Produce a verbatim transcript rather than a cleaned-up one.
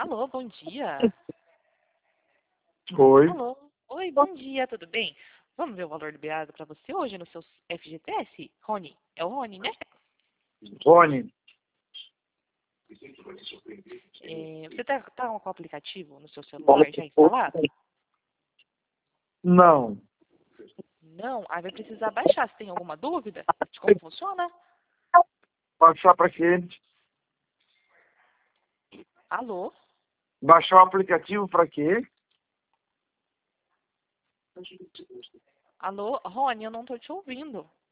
Alô, bom dia. Oi. Alô. Oi, bom dia, tudo bem? Vamos ver o valor liberado para você hoje no seu F G T S? Rony, é o Rony, né? Rony. É, você tá, tá com o aplicativo no seu celular já instalado? Não. Não? Aí vai precisar baixar. Você tem alguma dúvida de como funciona? Baixar para quê? Alô? Baixar o aplicativo para quê? Alô? Rony, eu não tô te ouvindo.